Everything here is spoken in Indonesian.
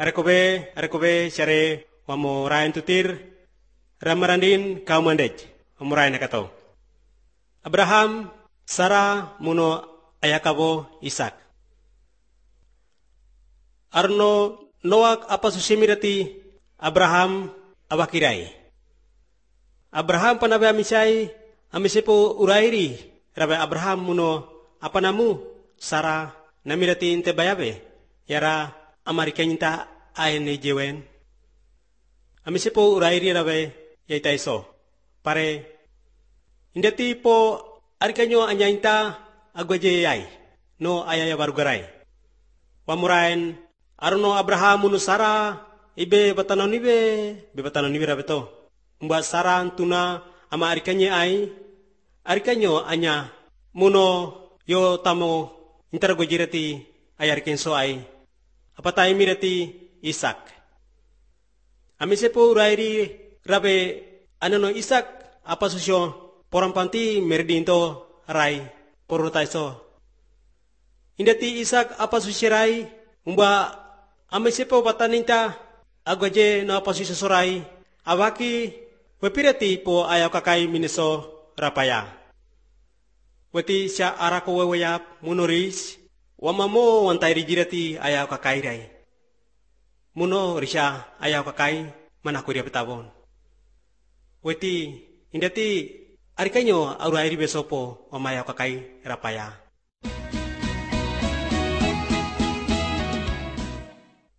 Arekobe, syare wamo rayan tutir, ramarandin kaumandej, wamo rayan nakato. Abraham, Sarah, muno ayakabo, Isak. Arno Noak apa susimirati Abraham awakirai. Abraham panabe amisepo urairi, rabe Abraham muno apa namu, Sarah namirati inte bayabe, yara amarikanyinta ayene jewen. Amisepo urairi rabe yaitaiso. Pare indati po arikanyo anyainta agwaje yai, no ayaya barugarai. Wamurain aruno Abraham munu Sarah ibe batanon nibe rabeto. Mbak Sarah tuna ama arikanyo anya muno yo tamo intara gojirati ayarikenso ai. Apatai mirati Isak. Amisepo urairi rabe anano Isak apa susyo porampanti merdinto rai porotaiso. Indati Isak apa susirai umba amisepo bataninta agwaje na apa susorai awaki wepirati po ayaw kakai miniso rapaya. Wati siya arako wewayap munoris wamamo wantay rijirati ayaw kakai rai. Muno risya ayaw kakai manakuri betabon. Wati indati arikanyo aurairi besopo wamayaw kakai rapaya.